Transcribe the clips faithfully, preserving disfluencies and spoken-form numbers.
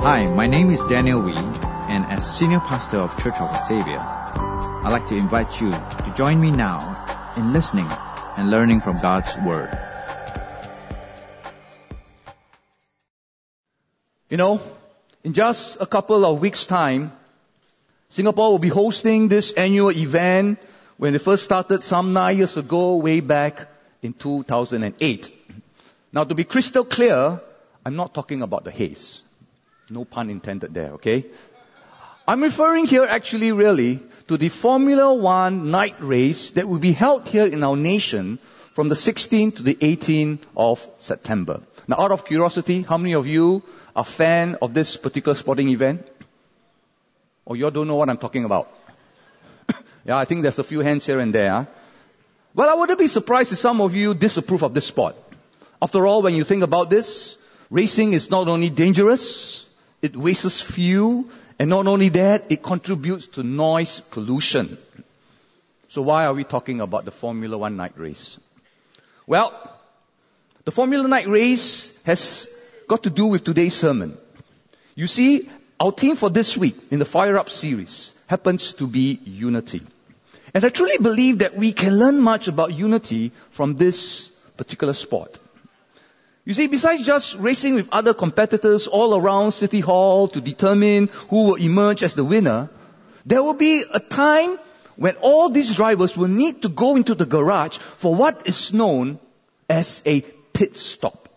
Hi, my name is Daniel Wee, and as Senior Pastor of Church of the Savior, I'd like to invite you to join me now in listening and learning from God's Word. You know, in just a couple of weeks' time, Singapore will be hosting this annual event when it first started some nine years ago, way back in two thousand eight. Now, to be crystal clear, I'm not talking about the haze. No pun intended there, okay? I'm referring here actually really to the Formula One night race that will be held here in our nation from the sixteenth to the eighteenth of September. Now, out of curiosity, how many of you are fan of this particular sporting event? Or you all don't know what I'm talking about? Yeah, I think there's a few hands here and there. Huh? Well, I wouldn't be surprised if some of you disapprove of this sport. After all, when you think about this, racing is not only dangerous, it wastes fuel, and not only that, it contributes to noise pollution. So why are we talking about the Formula One night race? Well, the Formula Night race has got to do with today's sermon. You see, our theme for this week in the Fire Up series happens to be unity. And I truly believe that we can learn much about unity from this particular sport. You see, besides just racing with other competitors all around City Hall to determine who will emerge as the winner, there will be a time when all these drivers will need to go into the garage for what is known as a pit stop.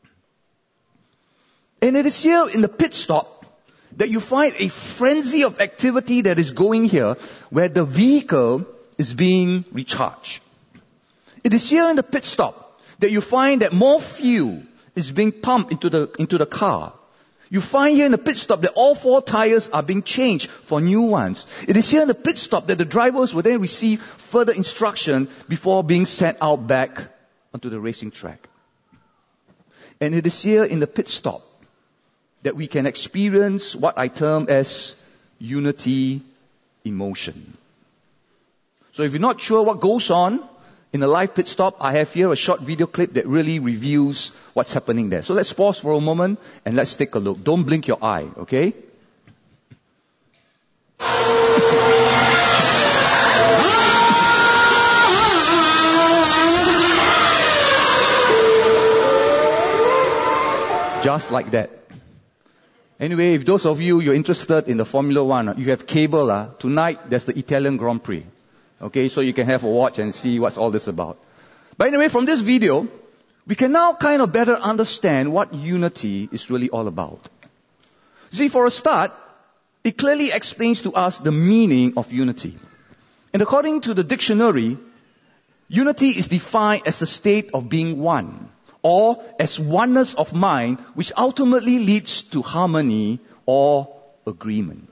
And it is here in the pit stop that you find a frenzy of activity that is going here where the vehicle is being recharged. It is here in the pit stop that you find that more fuel is being pumped into the, into the car. You find here in the pit stop that all four tires are being changed for new ones. It is here in the pit stop that the drivers will then receive further instruction before being sent out back onto the racing track. And it is here in the pit stop that we can experience what I term as unity emotion. So if you're not sure what goes on in a live pit stop, I have here a short video clip that really reveals what's happening there. So let's pause for a moment and let's take a look. Don't blink your eye, okay? Just like that. Anyway, if those of you, you're interested in the Formula One, you have cable, uh, tonight there's the Italian Grand Prix. Okay, so you can have a watch and see what's all this about. But anyway, from this video, we can now kind of better understand what unity is really all about. See, for a start, it clearly explains to us the meaning of unity. And according to the dictionary, unity is defined as the state of being one, or as oneness of mind, which ultimately leads to harmony or agreement.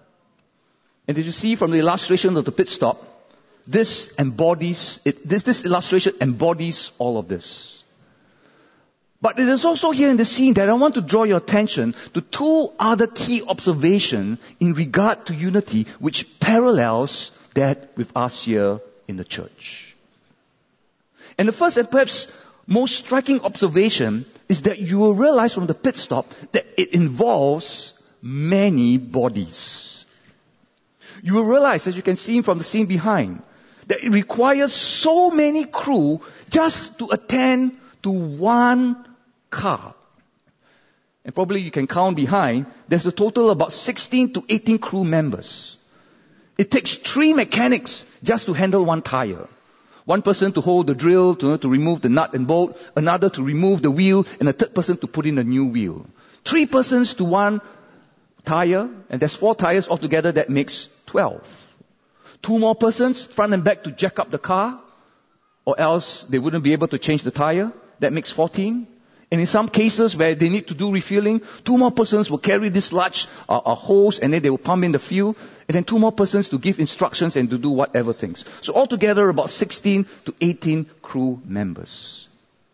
And as you see from the illustration of the pit stop, this embodies, it, this, this illustration embodies all of this. But it is also here in the scene that I want to draw your attention to two other key observations in regard to unity, which parallels that with us here in the church. And the first and perhaps most striking observation is that you will realize from the pit stop that it involves many bodies. You will realize, as you can see from the scene behind, that it requires so many crew just to attend to one car. And probably you can count behind, there's a total of about sixteen to eighteen crew members. It takes three mechanics just to handle one tire. One person to hold the drill, to, to remove the nut and bolt, another to remove the wheel, and a third person to put in a new wheel. Three persons to one tire, and there's four tires altogether, that makes twelve. Two more persons, front and back, to jack up the car, or else they wouldn't be able to change the tire. That makes fourteen. And in some cases where they need to do refueling, two more persons will carry this large uh, uh, hose and then they will pump in the fuel, and then two more persons to give instructions and to do whatever things. So altogether about sixteen to eighteen crew members.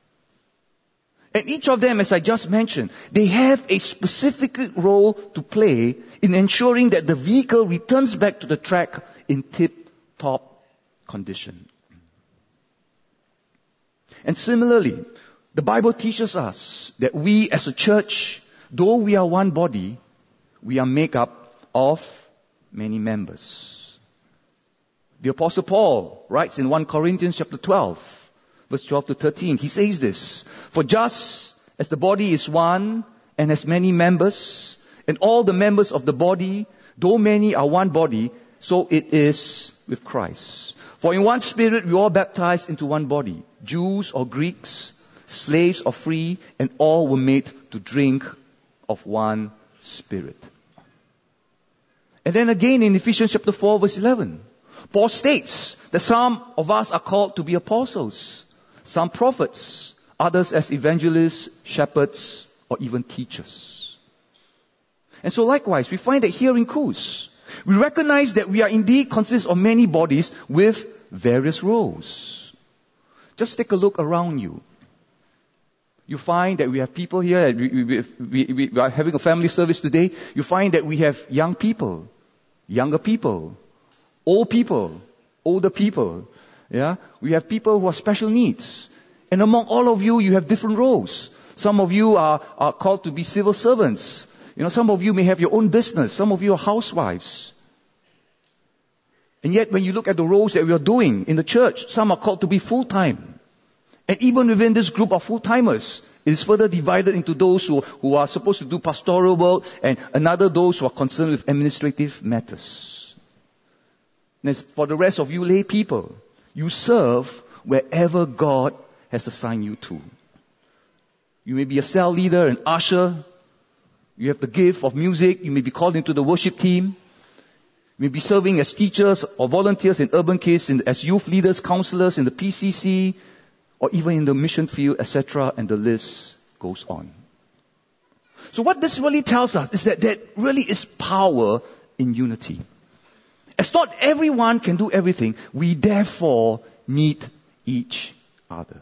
And each of them, as I just mentioned, they have a specific role to play in ensuring that the vehicle returns back to the track in tip-top condition. And similarly, the Bible teaches us that we as a church, though we are one body, we are made up of many members. The Apostle Paul writes in First Corinthians chapter twelve, verse twelve to thirteen, he says this, "For just as the body is one and has many members, and all the members of the body, though many, are one body, so it is with Christ. For in one Spirit we all baptized into one body, Jews or Greeks, slaves or free, and all were made to drink of one Spirit." And then again in Ephesians chapter four, verse eleven, Paul states that some of us are called to be apostles, some prophets, others as evangelists, shepherds, or even teachers. And so likewise, we find that here in Kuz, we recognize that we are indeed consist of many bodies with various roles. Just take a look around you. You find that we have people here, we, we, we, we are having a family service today. You find that we have young people, younger people, old people, older people. Yeah, we have people who have special needs. And among all of you, you have different roles. Some of you are, are called to be civil servants. You know, some of you may have your own business. Some of you are housewives. And yet, when you look at the roles that we are doing in the church, some are called to be full-time. And even within this group of full-timers, it is further divided into those who, who are supposed to do pastoral work and another those who are concerned with administrative matters. And as for the rest of you lay people, you serve wherever God has assigned you to. You may be a cell leader, an usher. You have the gift of music. You may be called into the worship team. You may be serving as teachers or volunteers in Urban Kids, in, as youth leaders, counselors in the P C C, or even in the mission field, et cetera, and the list goes on. So what this really tells us is that there really is power in unity. As not everyone can do everything, we therefore need each other.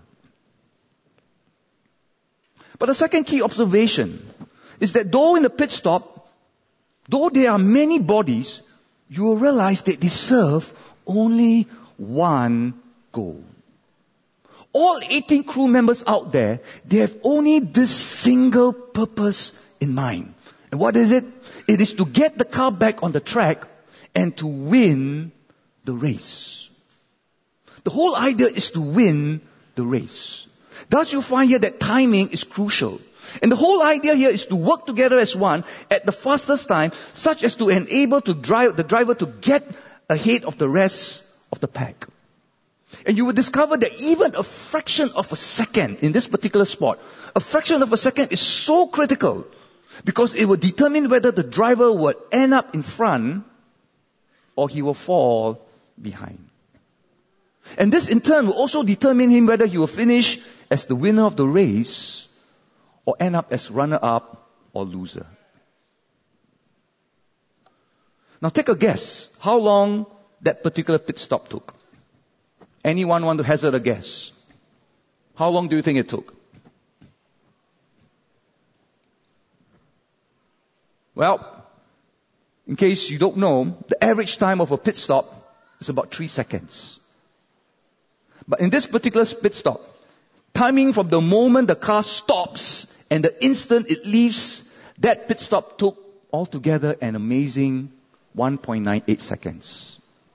But the second key observation is that though in the pit stop, though there are many bodies, you will realize that they serve only one goal. All eighteen crew members out there, they have only this single purpose in mind. And what is it? It is to get the car back on the track and to win the race. The whole idea is to win the race. Thus you find here that timing is crucial. And the whole idea here is to work together as one at the fastest time, such as to enable to drive the driver to get ahead of the rest of the pack. And you will discover that even a fraction of a second in this particular sport, a fraction of a second is so critical because it will determine whether the driver will end up in front or he will fall behind. And this in turn will also determine him whether he will finish as the winner of the race or end up as runner-up or loser. Now take a guess how long that particular pit stop took. Anyone want to hazard a guess? How long do you think it took? Well, in case you don't know, the average time of a pit stop is about three seconds. But in this particular pit stop, timing from the moment the car stops and the instant it leaves, that pit stop took altogether an amazing one point nine eight seconds.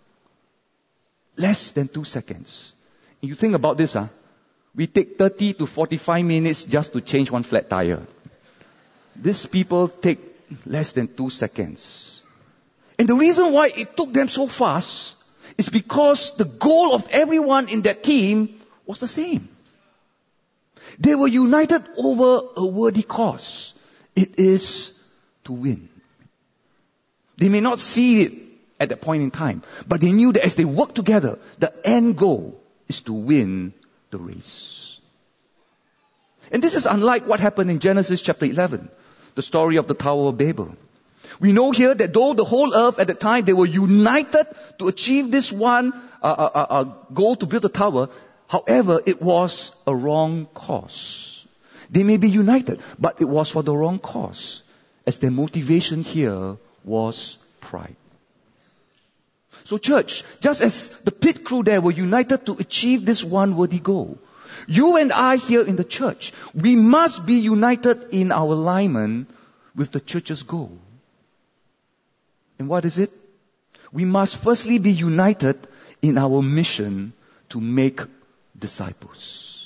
Less than two seconds. And you think about this, huh? We take thirty to forty-five minutes just to change one flat tire. These people take less than two seconds. And the reason why it took them so fast is because the goal of everyone in that team was the same. They were united over a worthy cause. It is to win. They may not see it at that point in time, but they knew that as they worked together, the end goal is to win the race. And this is unlike what happened in Genesis chapter eleven, the story of the Tower of Babel. We know here that though the whole earth at the time, they were united to achieve this one uh, uh, uh, goal to build the tower. However, it was a wrong cause. They may be united, but it was for the wrong cause, as their motivation here was pride. So church, just as the pit crew there were united to achieve this one worthy goal, you and I here in the church, we must be united in our alignment with the church's goal. And what is it? We must firstly be united in our mission to make disciples.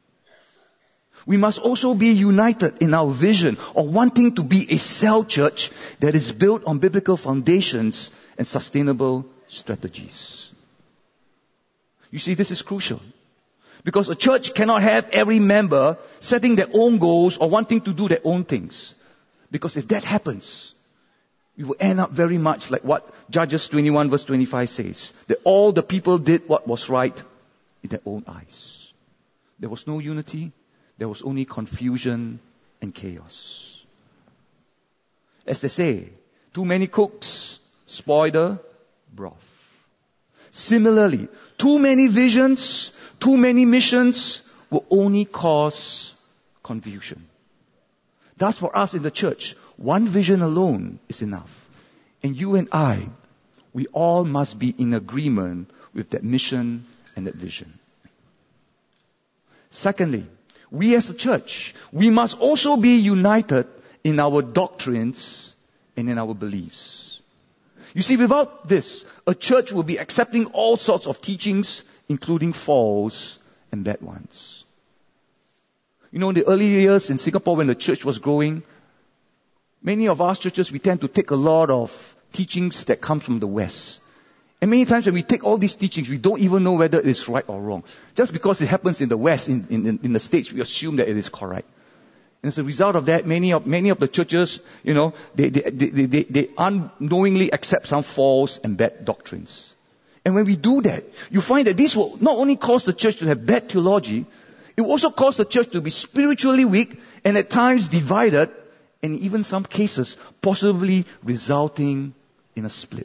We must also be united in our vision of wanting to be a cell church that is built on biblical foundations and sustainable strategies. You see, this is crucial. Because a church cannot have every member setting their own goals or wanting to do their own things. Because if that happens, we will end up very much like what Judges twenty-one verse twenty-five says. That all the people did what was right in their own eyes. There was no unity. There was only confusion and chaos. As they say, too many cooks spoil the broth. Similarly, too many visions, too many missions will only cause confusion. Thus for us in the church, one vision alone is enough. And you and I, we all must be in agreement with that mission and that vision. Secondly, we as a church, we must also be united in our doctrines and in our beliefs. You see, without this, a church will be accepting all sorts of teachings, including false and bad ones. You know, in the early years in Singapore when the church was growing, many of our churches, we tend to take a lot of teachings that come from the West. And many times when we take all these teachings, we don't even know whether it's right or wrong. Just because it happens in the West, in, in, in the States, we assume that it is correct. And as a result of that, many of, many of the churches, you know, they, they, they, they, they unknowingly accept some false and bad doctrines. And when we do that, you find that this will not only cause the church to have bad theology, it will also cause the church to be spiritually weak and at times divided, and in even some cases, possibly resulting in a split.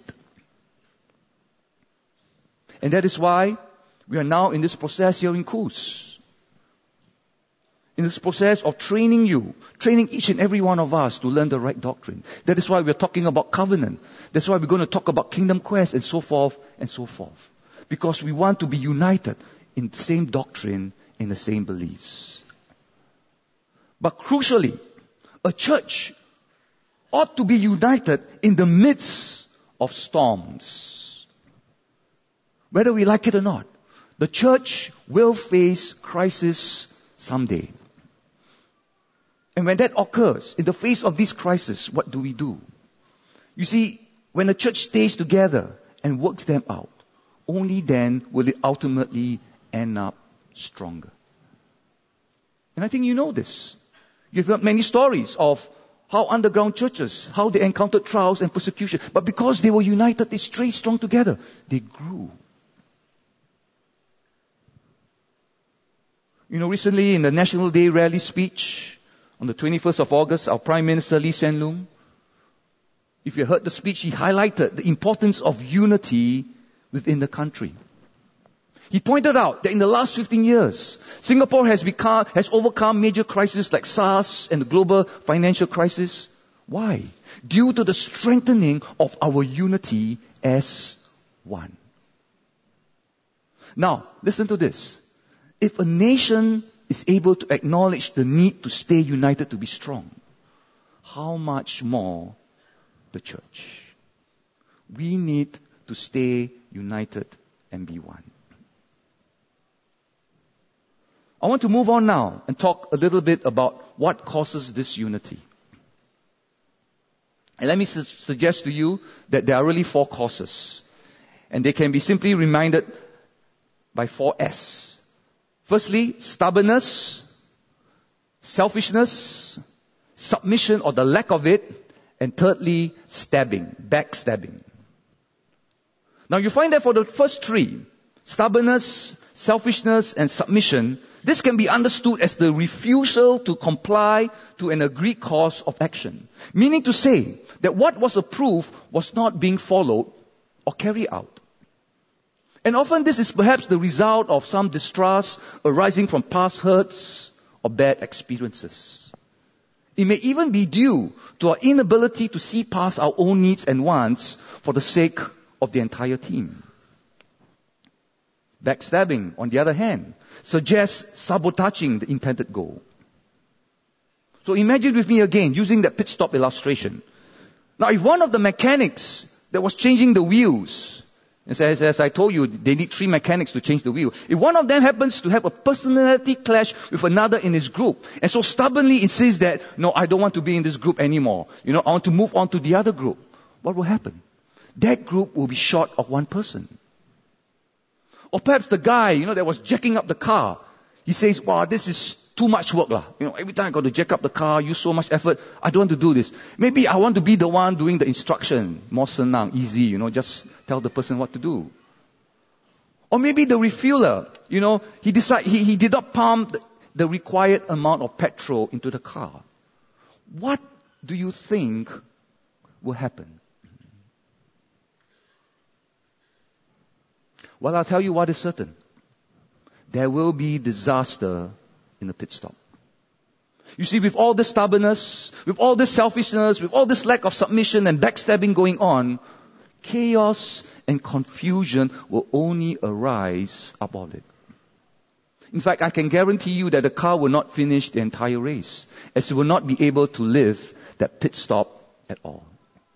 And that is why we are now in this process here in Coos. In this process of training you, training each and every one of us to learn the right doctrine. That is why we're talking about covenant. That's why we're going to talk about kingdom quest and so forth and so forth. Because we want to be united in the same doctrine, in the same beliefs. But crucially, a church ought to be united in the midst of storms. Whether we like it or not, the church will face crisis someday. And when that occurs, in the face of this crisis, what do we do? You see, when the church stays together and works them out, only then will it ultimately end up stronger. And I think you know this. You've heard many stories of how underground churches, how they encountered trials and persecution. But because they were united, they stayed strong together. They grew. You know, recently in the National Day Rally speech, on the twenty-first of August, our Prime Minister Lee Hsien Loong, if you heard the speech, he highlighted the importance of unity within the country. He pointed out that in the last fifteen years, Singapore has become, has overcome major crises like SARS and the global financial crisis. Why? Due to the strengthening of our unity as one. Now, listen to this. If a nation is able to acknowledge the need to stay united to be strong, how much more the church? We need to stay united and be one. I want to move on now and talk a little bit about what causes this unity. And let me su- suggest to you that there are really four causes. And they can be simply reminded by four S. Firstly, stubbornness, selfishness, submission or the lack of it, and thirdly, stabbing, backstabbing. Now you find that for the first three, stubbornness, selfishness, and submission, this can be understood as the refusal to comply to an agreed course of action. Meaning to say that what was approved was not being followed or carried out. And often this is perhaps the result of some distrust arising from past hurts or bad experiences. It may even be due to our inability to see past our own needs and wants for the sake of the entire team. Backstabbing, on the other hand, suggests sabotaging the intended goal. So imagine with me again, using that pit stop illustration. Now, if one of the mechanics that was changing the wheels, as, as I told you, they need three mechanics to change the wheel. If one of them happens to have a personality clash with another in his group, and so stubbornly insists that, no, I don't want to be in this group anymore. You know, I want to move on to the other group. What will happen? That group will be short of one person. Or perhaps the guy, you know, that was jacking up the car. He says, wow, this is too much work. lah. You know, every time I got to jack up the car, use so much effort. I don't want to do this. Maybe I want to be the one doing the instruction. More senang, easy, you know, just tell the person what to do. Or maybe the refueler, you know, he decide, he, he did not pump the, the required amount of petrol into the car. What do you think will happen? Well, I'll tell you what is certain. There will be disaster in the pit stop. You see, with all this stubbornness, with all this selfishness, with all this lack of submission and backstabbing going on, chaos and confusion will only arise about it. In fact, I can guarantee you that the car will not finish the entire race, as it will not be able to live that pit stop at all.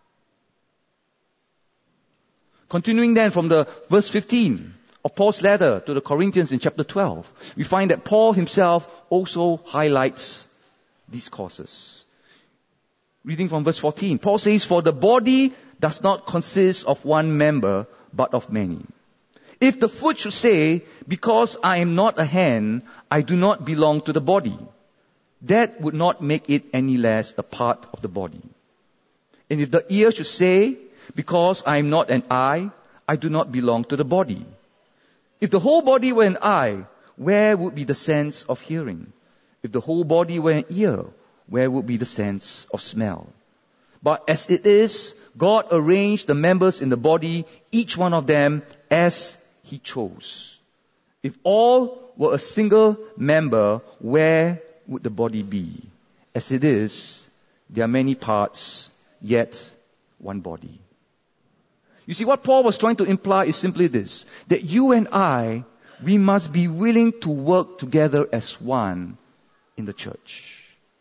Continuing then from the verse fifteen of Paul's letter to the Corinthians in chapter twelve, we find that Paul himself also highlights these causes. Reading from verse fourteen, Paul says, "For the body does not consist of one member, but of many. If the foot should say, 'Because I am not a hand, I do not belong to the body,' that would not make it any less a part of the body. And if the ear should say, 'Because I am not an eye, I do not belong to the body,' if the whole body were an eye, where would be the sense of hearing? If the whole body were an ear, where would be the sense of smell? But as it is, God arranged the members in the body, each one of them as He chose. If all were a single member, where would the body be? As it is, there are many parts, yet one body." You see, what Paul was trying to imply is simply this, that you and I, we must be willing to work together as one in the church.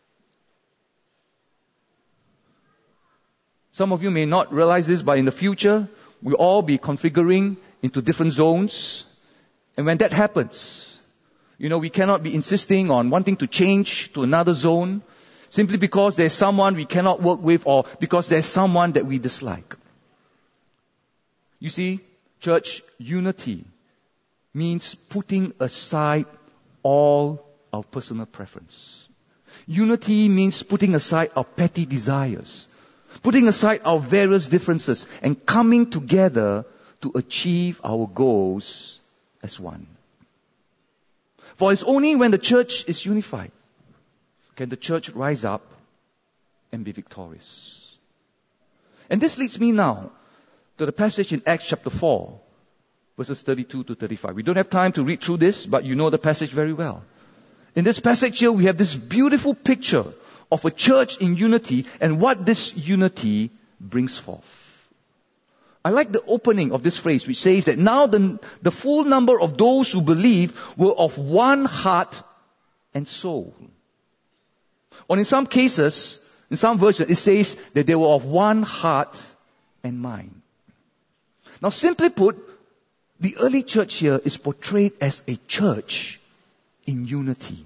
Some of you may not realize this, but in the future, we'll all be configuring into different zones. And when that happens, you know, we cannot be insisting on wanting to change to another zone simply because there's someone we cannot work with or because there's someone that we dislike. You see, church unity means putting aside all our personal preference. Unity means putting aside our petty desires, putting aside our various differences and coming together to achieve our goals as one. For it's only when the church is unified can the church rise up and be victorious. And this leads me now to the passage in Acts chapter four, verses thirty-two to thirty-five. We don't have time to read through this, but you know the passage very well. In this passage here, we have this beautiful picture of a church in unity and what this unity brings forth. I like the opening of this phrase, which says that now the, the full number of those who believe were of one heart and soul. Or in some cases, in some versions, it says that they were of one heart and mind. Now, simply put, the early church here is portrayed as a church in unity.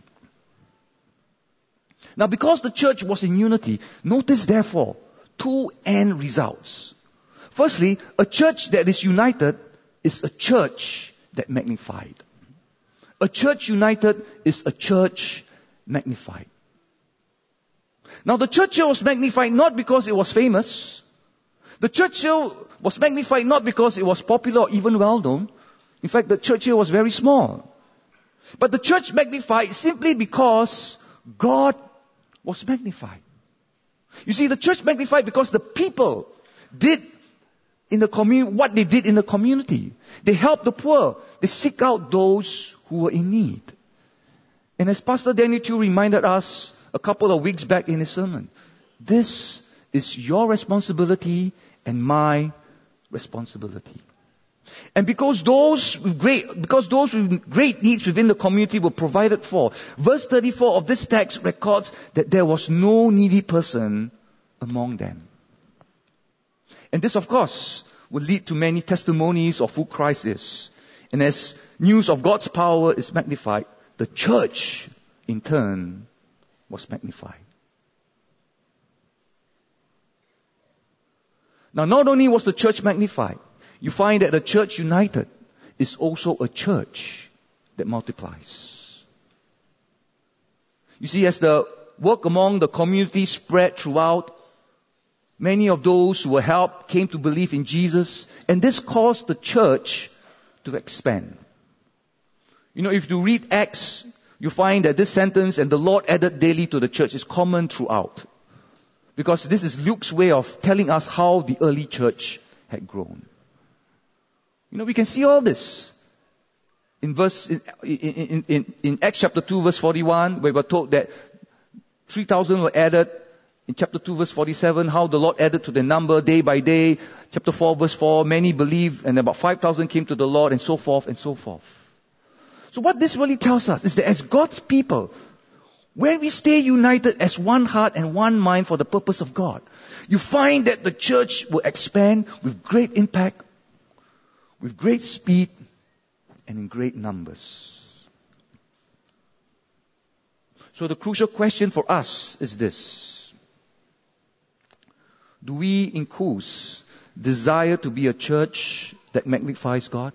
Now, because the church was in unity, notice therefore two end results. Firstly, a church that is united is a church that magnified. A church united is a church magnified. Now, the church here was magnified not because it was famous. The church here was magnified not because it was popular or even well known. In fact, the church here was very small. But the church magnified simply because God was magnified. You see, the church magnified because the people did in the community what they did in the community. They helped the poor. They seek out those who were in need. And as Pastor Daniel Chu reminded us a couple of weeks back in his sermon, this is your responsibility and my responsibility. And because those with great, because those with great needs within the community were provided for, verse thirty-four of this text records that there was no needy person among them. And this, of course, will lead to many testimonies of who Christ is. And as news of God's power is magnified, the church, in turn, was magnified. Now, not only was the church magnified, you find that the church united is also a church that multiplies. You see, as the work among the community spread throughout, many of those who were helped came to believe in Jesus, and this caused the church to expand. You know, if you read Acts, you find that this sentence, "and the Lord added daily to the church," is common throughout. Because this is Luke's way of telling us how the early church had grown. You know, we can see all this in verse in, in, in, in Acts chapter two, verse forty-one, where we're told that three thousand were added. In chapter two, verse forty-seven, how the Lord added to the number day by day. Chapter four, verse four, many believed, and about five thousand came to the Lord, and so forth, and so forth. So what this really tells us is that as God's people, when we stay united as one heart and one mind for the purpose of God, you find that the church will expand with great impact, with great speed, and in great numbers. So the crucial question for us is this: do we, in Kuz, desire to be a church that magnifies God?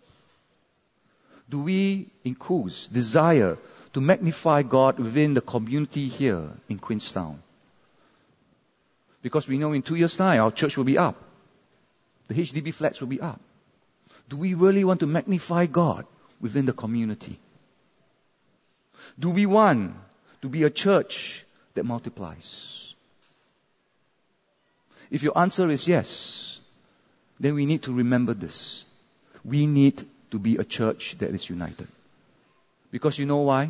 Do we, in Kuz, desire to magnify God within the community here in Queenstown? Because we know in two years' time, our church will be up. The H D B flats will be up. Do we really want to magnify God within the community? Do we want to be a church that multiplies? If your answer is yes, then we need to remember this. We need to be a church that is united. Because you know why?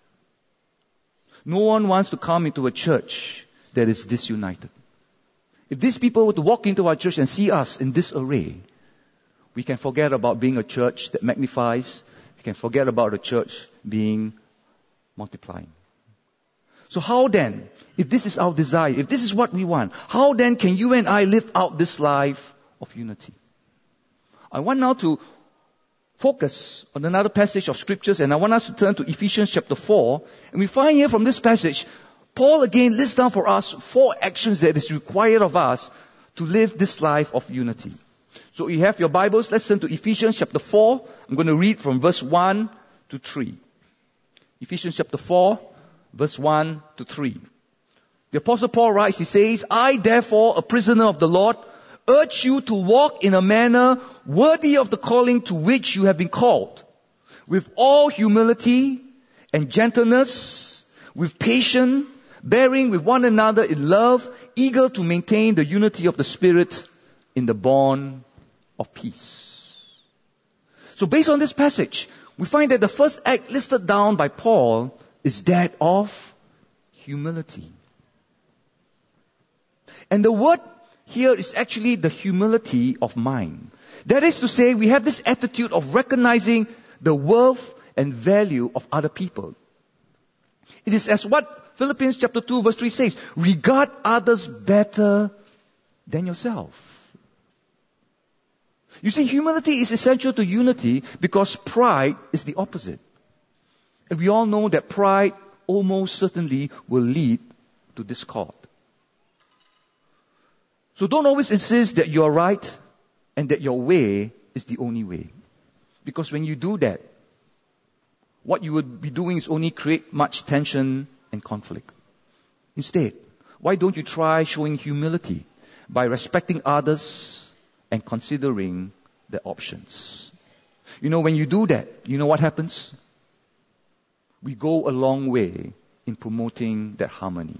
No one wants to come into a church that is disunited. If these people were to walk into our church and see us in this array, we can forget about being a church that magnifies. We can forget about a church being multiplying. So how then, if this is our desire, if this is what we want, how then can you and I live out this life of unity? I want now to focus on another passage of scriptures, and I want us to turn to Ephesians chapter four. And we find here from this passage, Paul again lists down for us four actions that is required of us to live this life of unity. So you have your Bibles, let's turn to Ephesians chapter four. I'm going to read from verse one to three. Ephesians chapter four, verse one to three. The Apostle Paul writes, he says, "I therefore, a prisoner of the Lord, urge you to walk in a manner worthy of the calling to which you have been called, with all humility and gentleness, with patience, bearing with one another in love, eager to maintain the unity of the Spirit in the bond of peace." So based on this passage, we find that the first act listed down by Paul is that of humility. And the word here is actually the humility of mind. That is to say, we have this attitude of recognizing the worth and value of other people. It is as what Philippians chapter two verse three says, regard others better than yourself. You see, humility is essential to unity because pride is the opposite. And we all know that pride almost certainly will lead to discord. So don't always insist that you're right and that your way is the only way. Because when you do that, what you would be doing is only create much tension and conflict. Instead, why don't you try showing humility by respecting others and considering their options? You know, when you do that, you know what happens? We go a long way in promoting that harmony.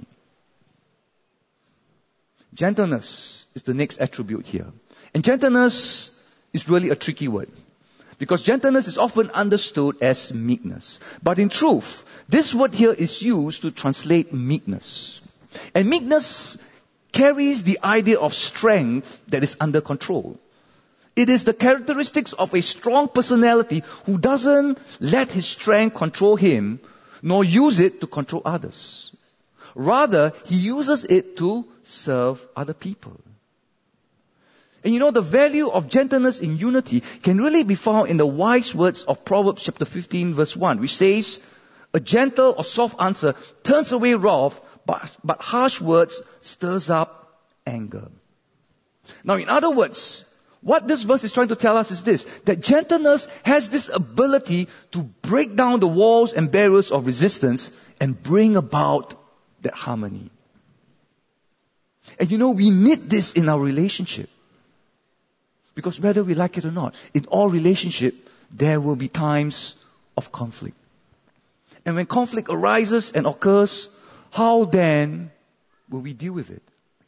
Gentleness is the next attribute here. And gentleness is really a tricky word. Because gentleness is often understood as meekness. But in truth, this word here is used to translate meekness. And meekness carries the idea of strength that is under control. It is the characteristics of a strong personality who doesn't let his strength control him, nor use it to control others. Rather, he uses it to serve other people. And you know, the value of gentleness in unity can really be found in the wise words of Proverbs chapter fifteen verse one, which says, a gentle or soft answer turns away wrath, but, but harsh words stirs up anger. Now, in other words, what this verse is trying to tell us is this, that gentleness has this ability to break down the walls and barriers of resistance and bring about that harmony. And you know, we need this in our relationship. Because whether we like it or not, in all relationship, there will be times of conflict. And when conflict arises and occurs, how then will we deal with it?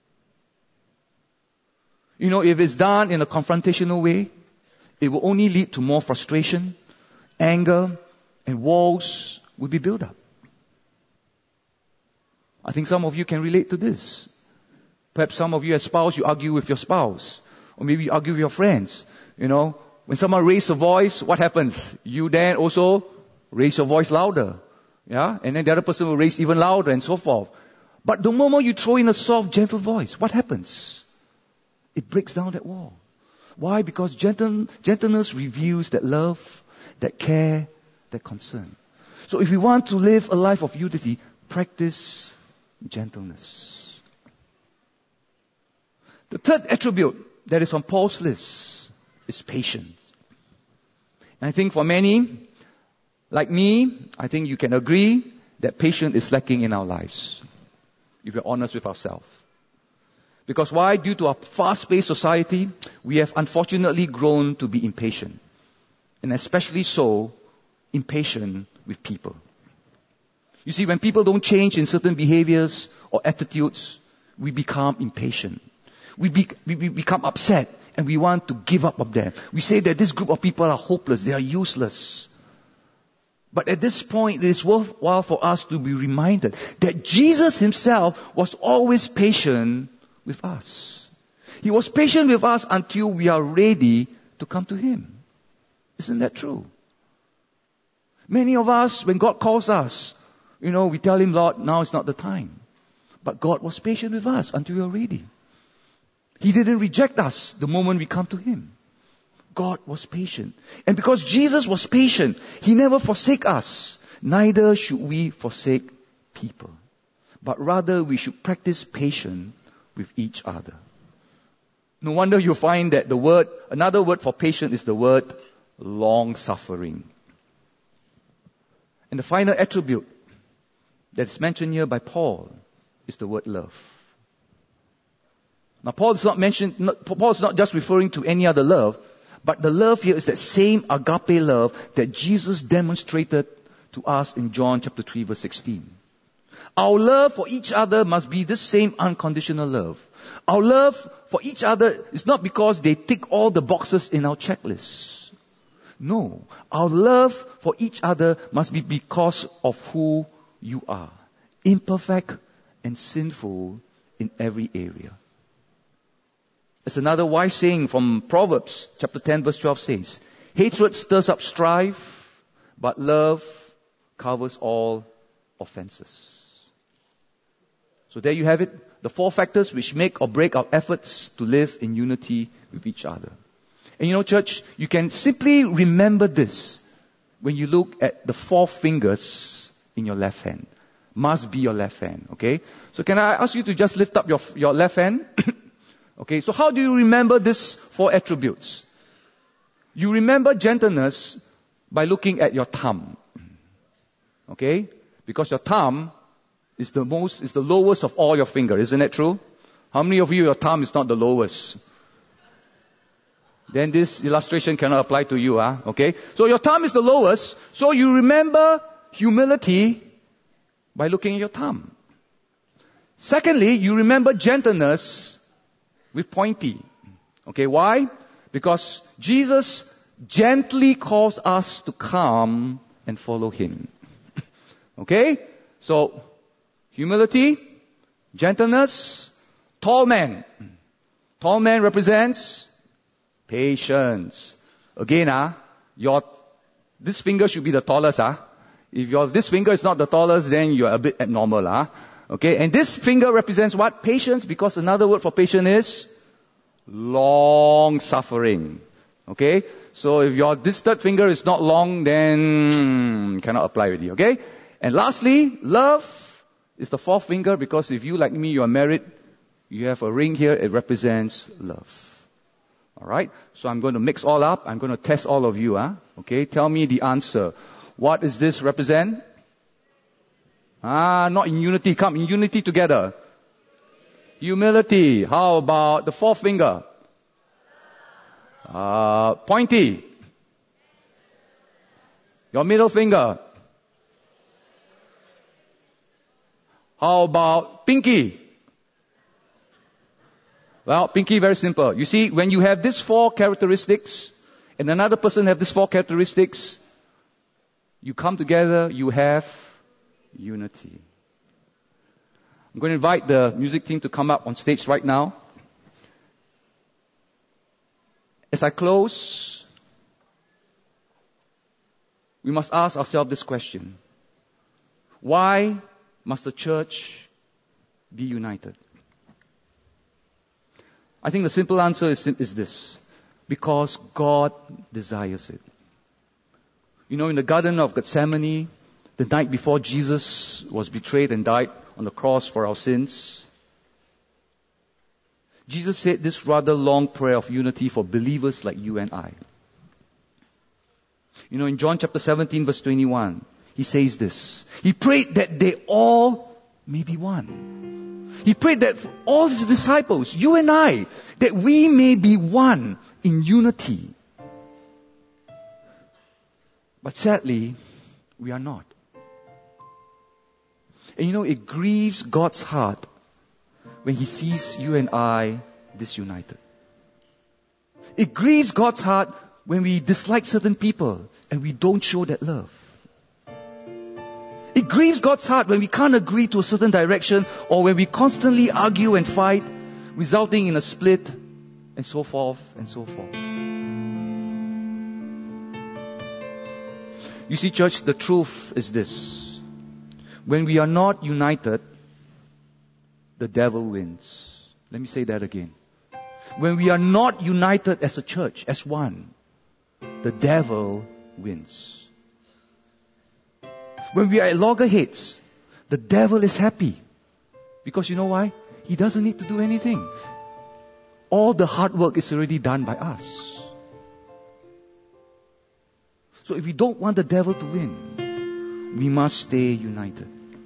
You know, if it's done in a confrontational way, it will only lead to more frustration, anger, and walls will be built up. I think some of you can relate to this. Perhaps some of you as spouse, you argue with your spouse. Or maybe you argue with your friends. You know, when someone raises a voice, what happens? You then also raise your voice louder. Yeah? And then the other person will raise even louder and so forth. But the moment you throw in a soft, gentle voice, what happens? It breaks down that wall. Why? Because gentle, gentleness reveals that love, that care, that concern. So if we want to live a life of unity, practice gentleness. The third attribute that is on Paul's list is patience. And I think for many, like me, I think you can agree that patience is lacking in our lives, if we're honest with ourselves. Because why? Due to our fast-paced society, we have unfortunately grown to be impatient. And especially so, impatient with people. You see, when people don't change in certain behaviors or attitudes, we become impatient. We, be, we, we become upset and we want to give up on them. We say that this group of people are hopeless, they are useless. But at this point, it is worthwhile for us to be reminded that Jesus himself was always patient with us. He was patient with us until we are ready to come to him. Isn't that true? Many of us, when God calls us, you know, we tell him, Lord, now is not the time. But God was patient with us until we are ready. He didn't reject us the moment we come to him. God was patient. And because Jesus was patient, he never forsake us. Neither should we forsake people. But rather we should practice patience with each other. No wonder you find that the word, another word for patient is the word long-suffering. And the final attribute that is mentioned here by Paul is the word love. Now, Paul is not mentioned, not, Paul is not just referring to any other love, but the love here is that same agape love that Jesus demonstrated to us in John chapter three verse sixteen. Our love for each other must be this same unconditional love. Our love for each other is not because they tick all the boxes in our checklist. No, our love for each other must be because of who you are. Imperfect and sinful in every area. As another wise saying from Proverbs chapter ten verse twelve says, hatred stirs up strife, but love covers all offenses. So there you have it, the four factors which make or break our efforts to live in unity with each other. And you know, church, you can simply remember this when you look at the four fingers in your left hand. Must be your left hand, okay? So can I ask you to just lift up your, your left hand? Okay, so how do you remember these four attributes? You remember gentleness by looking at your thumb. Okay? Because your thumb is the most, is the lowest of all your fingers, isn't that true? How many of you, your thumb is not the lowest? Then this illustration cannot apply to you, huh? Okay? So your thumb is the lowest, so you remember humility by looking at your thumb. Secondly, you remember gentleness with pointy. Okay, why? Because Jesus gently calls us to come and follow him. Okay? So, humility, gentleness, tall man. Tall man represents patience. Again, ah, your, this finger should be the tallest, ah. If your, this finger is not the tallest, then you're a bit abnormal, ah. Okay, and this finger represents what? Patience, because another word for patience is long suffering. Okay? So if your this third finger is not long, then cannot apply already. Okay? And lastly, love is the fourth finger, because if you, like me, you are married, you have a ring here, it represents love. Alright? So I'm going to mix all up. I'm going to test all of you. Huh? Okay? Tell me the answer. What does this represent? Ah, not in unity. Come, in unity together. Humility. How about the fourth finger? Uh, pointy. Your middle finger. How about pinky? Well, pinky, very simple. You see, when you have these four characteristics, and another person have these four characteristics, you come together, you have unity. I'm going to invite the music team to come up on stage right now. As I close, we must ask ourselves this question. Why must the church be united? I think the simple answer is, is this. Because God desires it. You know, in the Garden of Gethsemane, the night before Jesus was betrayed and died on the cross for our sins, Jesus said this rather long prayer of unity for believers like you and I. You know, in John chapter seventeen, verse twenty-one, he says this. He prayed that they all may be one. He prayed that for all his disciples, you and I, that we may be one in unity. But sadly, we are not. And you know, it grieves God's heart when He sees you and I disunited. It grieves God's heart when we dislike certain people and we don't show that love. It grieves God's heart when we can't agree to a certain direction, or when we constantly argue and fight, resulting in a split, and so forth and so forth. You see, church, the truth is this. When we are not united, the devil wins. Let me say that again. When we are not united as a church, as one, the devil wins. When we are at loggerheads, the devil is happy. Because you know why? He doesn't need to do anything. All the hard work is already done by us. So if we don't want the devil to win, we must stay united.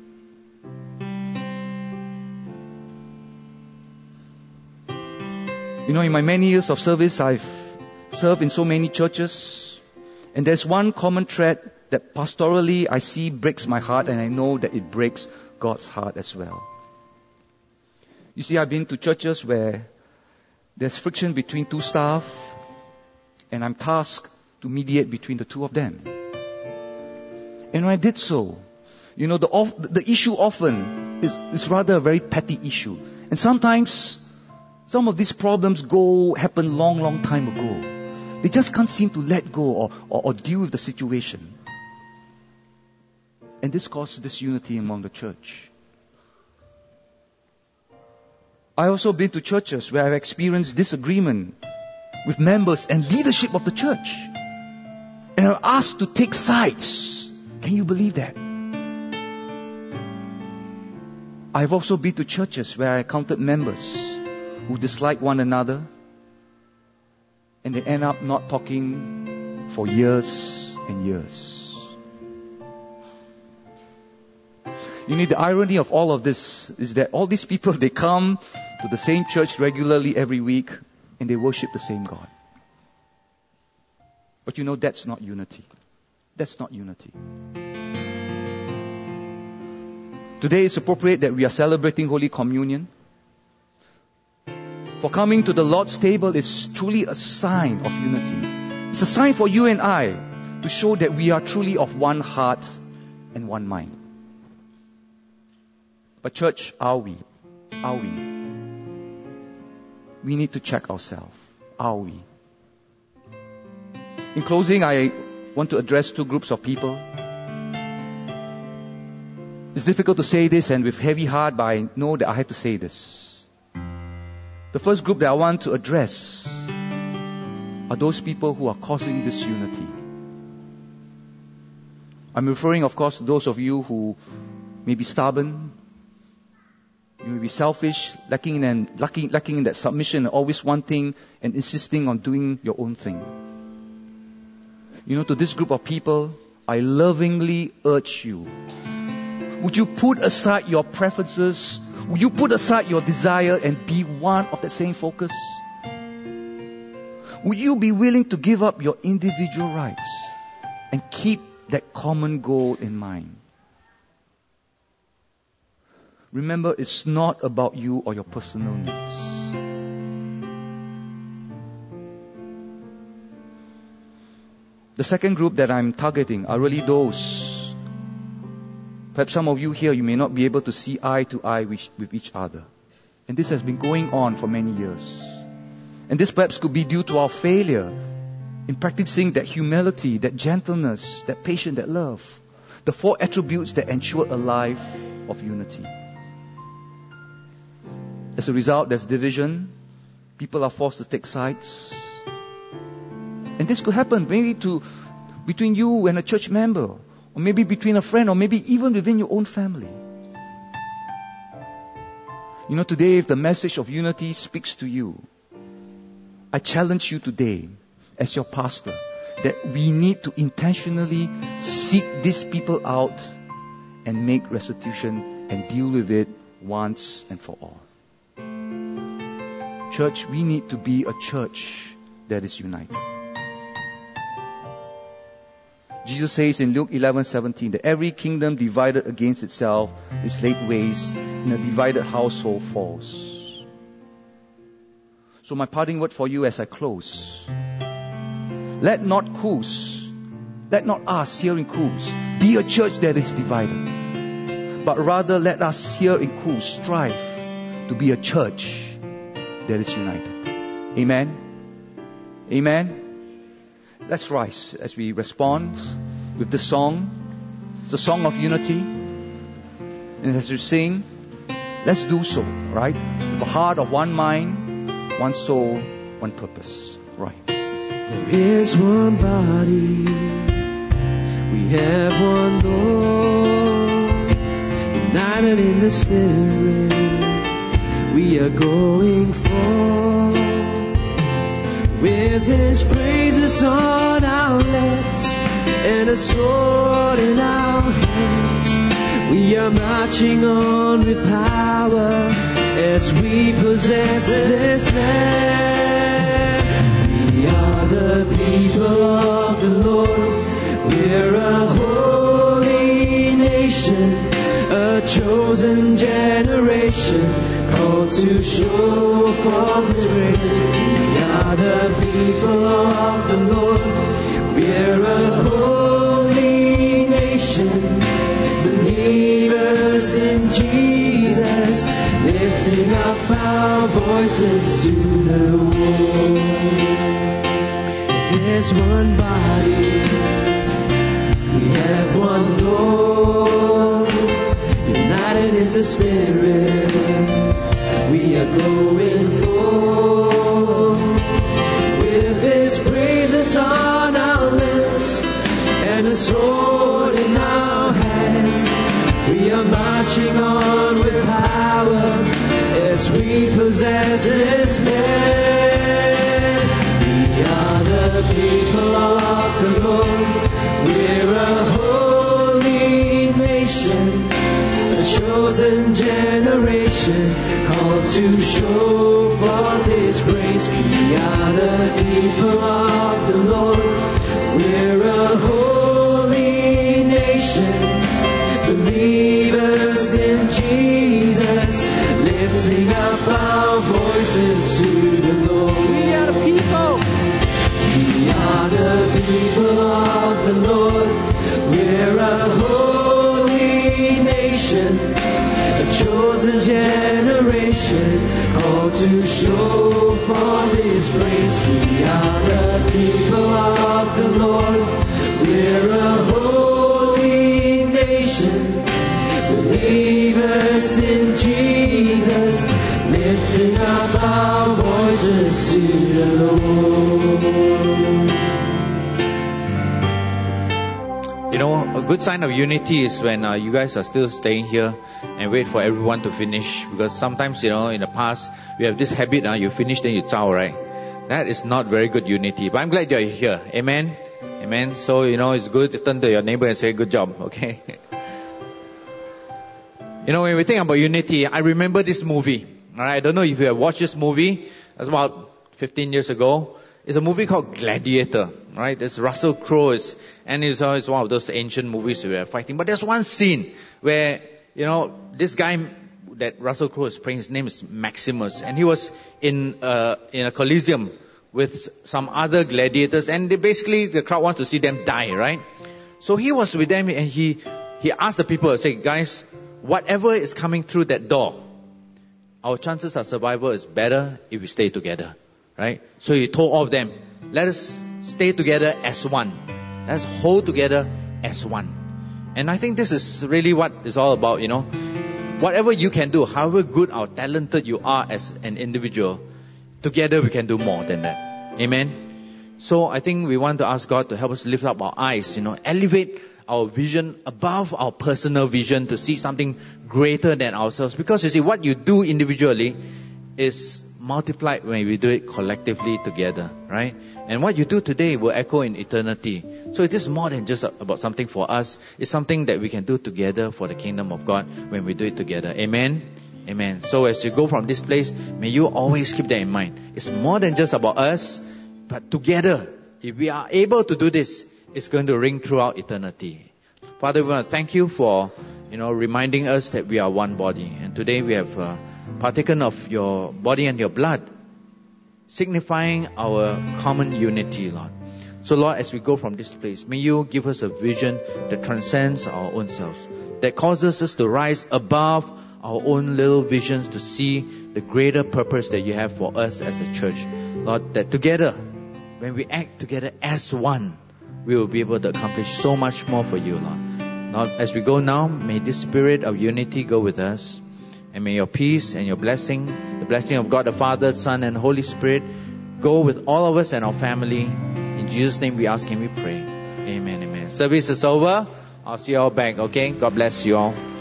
You know, in my many years of service, I've served in so many churches. And there's one common thread that pastorally I see breaks my heart, and I know that it breaks God's heart as well. You see, I've been to churches where there's friction between two staff, and I'm tasked to mediate between the two of them. And when I did so, you know, the of, the issue often is, is rather a very petty issue. And sometimes some of these problems go happen long, long time ago. They just can't seem to let go or, or, or deal with the situation. And this causes disunity among the church. I also been to churches where I've experienced disagreement with members and leadership of the church. And I'm asked to take sides. Can you believe that? I've also been to churches where I encountered members who dislike one another, and they end up not talking for years and years. You know, the irony of all of this is that all these people, they come to the same church regularly every week, and they worship the same God. But you know, that's not unity. That's not unity. Today it's appropriate that we are celebrating Holy Communion. For coming to the Lord's table is truly a sign of unity. It's a sign for you and I to show that we are truly of one heart and one mind. But church, are we? Are we? We need to check ourselves. Are we? In closing, I want to address two groups of people. It's difficult to say this and with heavy heart, but I know that I have to say this. The first group that I want to address are those people who are causing disunity. I'm referring, of course, to those of you who may be stubborn, you may be selfish, lacking in, lacking, lacking in that submission, always wanting and insisting on doing your own thing. You know, to this group of people, I lovingly urge you, would you put aside your preferences? Would you put aside your desire and be one of that same focus? Would you be willing to give up your individual rights and keep that common goal in mind? Remember, it's not about you or your personal needs. The second group that I'm targeting are really those. Perhaps some of you here, you may not be able to see eye to eye with, with each other. And this has been going on for many years. And this perhaps could be due to our failure in practicing that humility, that gentleness, that patience, that love. The four attributes that ensure a life of unity. As a result, there's division. People are forced to take sides. And this could happen maybe to between you and a church member, or maybe between a friend, or maybe even within your own family. You know, today, if the message of unity speaks to you, I challenge you today, as your pastor, that we need to intentionally seek these people out and make restitution and deal with it once and for all. Church, we need to be a church that is united. Jesus says in Luke eleven seventeen that every kingdom divided against itself is laid waste, and a divided household falls. So my parting word for you as I close. Let not Kuz, let not us here in Kuz be a church that is divided. But rather let us here in Kuz strive to be a church that is united. Amen. Amen. Let's rise as we respond with this song. It's a song of unity. And as we sing, let's do so, right? With a heart of one mind, one soul, one purpose. Right. There is one body. We have one Lord. United in the Spirit. We are going forth with His praises on our lips and a sword in our hands. We are marching on with power as we possess this land. We are the people of the Lord. We're a holy nation, a chosen generation, called to show forth His grace. We are the people of the Lord. We're a holy nation, believers in Jesus, lifting up our voices to the Lord. There's one body, we have one Lord, united in the Spirit. We are going forth with His praises on our lips and a sword in our hands. We are marching on with power as we possess this land. We are the people of the Lord. We're a holy nation, a chosen generation, called to show forth His grace. We are the people of the Lord. We're a holy nation, believers in Jesus, lifting up our voices to the Lord. We are the people. We are the people of the Lord. We're a holy nation, a chosen generation, called to show forth His grace. We are the people of the Lord. We're a holy nation, believers in Jesus, lifting up our voices to the Lord. You know, a good sign of unity is when uh, you guys are still staying here and wait for everyone to finish. Because sometimes, you know, in the past, we have this habit, uh, you finish, then you chow, right? That is not very good unity. But I'm glad you're here. Amen? Amen? So, you know, it's good to turn to your neighbor and say, good job, okay? You know, when we think about unity, I remember this movie. Alright, I don't know if you have watched this movie. That's about fifteen years ago. It's a movie called Gladiator. Right? It's Russell Crowe, is, and it's, uh, it's one of those ancient movies where they're fighting. But there's one scene where, you know, this guy that Russell Crowe is playing, his name is Maximus, and he was in uh, in a Colosseum with some other gladiators, and they basically, the crowd wants to see them die, right? So he was with them, and he he asked the people, say, guys, whatever is coming through that door, our chances of survival is better if we stay together, right? So he told all of them, let us stay together as one. Let's hold together as one. And I think this is really what it's all about, you know. Whatever you can do, however good or talented you are as an individual, together we can do more than that. Amen. So I think we want to ask God to help us lift up our eyes, you know, elevate our vision above our personal vision to see something greater than ourselves. Because you see, what you do individually is multiplied when we do it collectively together, right? And what you do today will echo in eternity. So it is more than just about something for us. It's something that we can do together for the kingdom of God when we do it together. Amen? Amen. So as you go from this place, may you always keep that in mind. It's more than just about us, but together, if we are able to do this, it's going to ring throughout eternity. Father, we want to thank you for, you know, reminding us that we are one body. And today we have uh, partaken of your body and your blood, signifying our common unity, Lord. So Lord, as we go from this place, may you give us a vision that transcends our own selves, that causes us to rise above our own little visions to see the greater purpose that you have for us as a church. Lord, that together, when we act together as one, we will be able to accomplish so much more for you, Lord. Lord, as we go now, may this spirit of unity go with us. And may your peace and your blessing, the blessing of God the Father, Son, and Holy Spirit go with all of us and our family. In Jesus' name we ask and we pray. Amen, amen. Service is over. I'll see you all back, okay? God bless you all.